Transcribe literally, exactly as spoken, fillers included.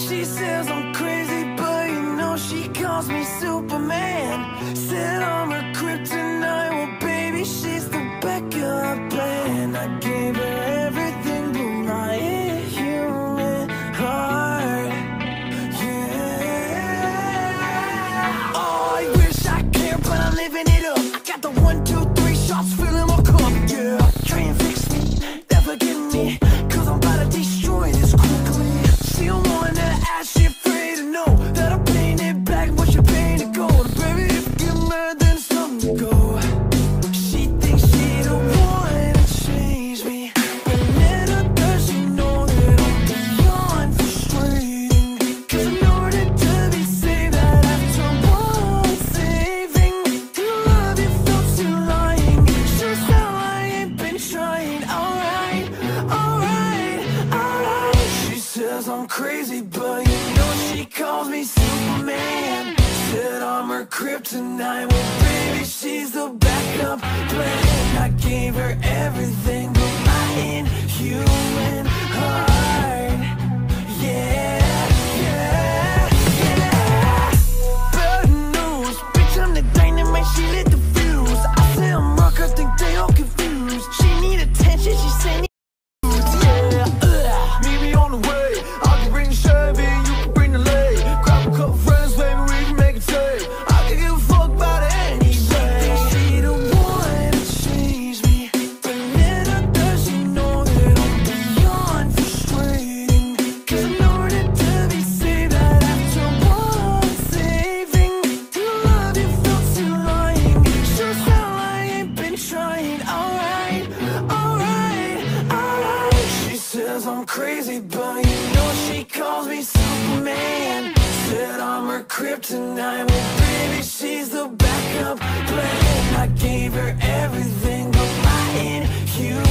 She says I'm crazy, but you know she calls me Superman. Said I'm her kryptonite, well baby, she's the backup plan. I gave her everything but my inhuman heart. Yeah. Oh, I wish I cared, but I'm living it up. I got the one, two, three shots filling my cup. Yeah, try and fix me, never get me, cause I'm about to destroy this quickly. She don't wanna ask, she afraid to know that I painted black what she painted gold. Baby, if you get mad, then it's time to go. She thinks she the one to change me, but little does she know that I'm beyond frustrating. Cause in order to be saved, I'd have to want saving. You love you felt too lying, shows how I ain't been trying. Alright, alright, alright. She says I'm crazy, but you know she calls me Superman. Said I'm her kryptonite, well baby, she's the backup plan. I gave her everything but my inhuman heart. Yeah, yeah, yeah. Bad news, bitch, I'm the dynamite, she lit the fuse. I say I'm rock, I think they all confused. She need attention, she say need nudes, yeah, ugh. Meet me on the way, I can bring the Chevy, you can bring the lay. Grab a couple friends, maybe we can make a tape. I can give a fuck about it anyway. She thinks she the one to change me, but little does she know that I'm beyond frustrating. Cause in order to be saved, I'd have to want saving. You love you felt too lying, shows how I ain't been trying. Alright, alright, alright. She says I'm crazy, but you know she calls me Superman. Said I'm her kryptonite, well baby, she's the backup plan. I gave her everything but my inhuman